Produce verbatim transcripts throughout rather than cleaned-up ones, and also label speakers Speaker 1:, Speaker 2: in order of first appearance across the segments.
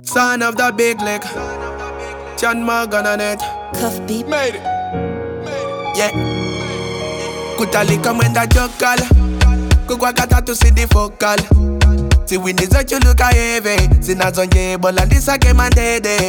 Speaker 1: Son of the big leg, John Morgan on it.
Speaker 2: Cuff beat.
Speaker 1: Made it. Yeah. Kutalika mwenda jokal. Kukwakata to see the focal. Si win is what you look a heavy. Sinazonje bola ndisa ke mandede.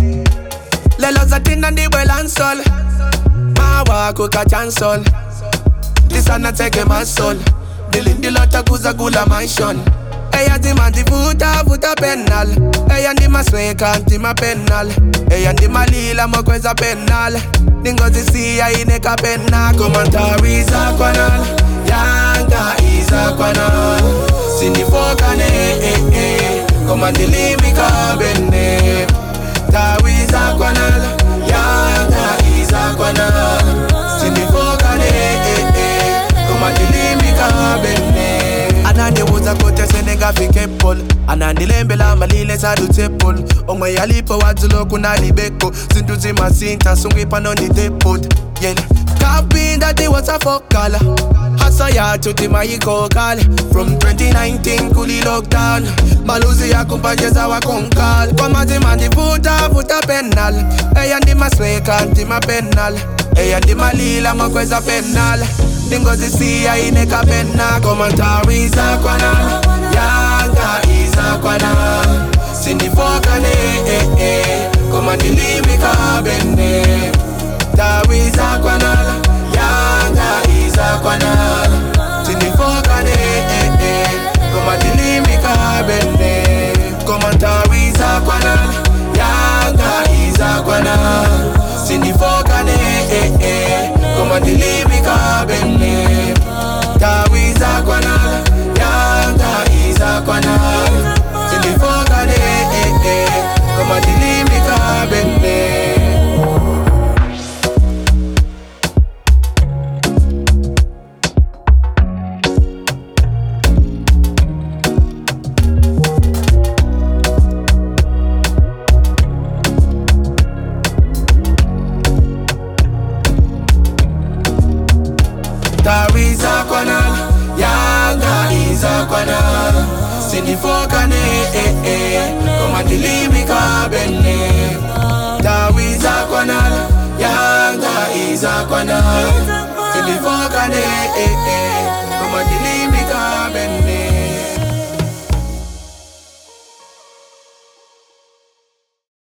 Speaker 1: Lelo zatina ndi well soul. Mawa kuka chancel. Lisa na take my soul. Dilindi lota kuza gula mansion. Eya di man di futa futa penal. Eya ndi masweka anti ma penal. Eya ndi malila mokweza penal. Ningozi siya ineka pena. Komantari za kwanal. Yanga iza kwanal. Sinifoka ne eh eh. Komandili kabene. Tawi za kwanal. Yanga iza kwanal. Sinifoka ne eh eh. Komandili kabene. Anande wuza kote senega fike pol. Anande lembe la malile sa du tepol. Omwe yalipo wazulo kuna libeko. Zinduzi masinta sungi panoni depot. Yeah. Copy that they was a focal. Hasa ya chuti maiko kale. From twenty nineteen kuli lockdown. Maluzi ya kumpanyeza wa konkal. Kwa mazimandi futa futa penal. Eya ndi masweka anti ma penal. Eya ndi malila makweza penal. Ningozi siya ineka pena. Komantari za kwanal. Yanga iza kwanal. Sinifoka ne eh eh. Komandili kabene. Tawi za kwanal. Yanga iza kwanal. Sinifoka ne eh eh. Komandili kabene. Komantari za kwanal. Yanga iza kwanal. Sinifoka ne eh eh. Komandili kabene. Tawi za kwanal. Yanga iza kwanal. Sinifoka ne eh eh. Komandili kabene. Tawi za kwanal, yanga iza kwanal. Sinifoka ne eh eh. Komandili kabene. Tawi za kwanal, yanga iza kwanal. Sinifoka ne eh eh. Komandili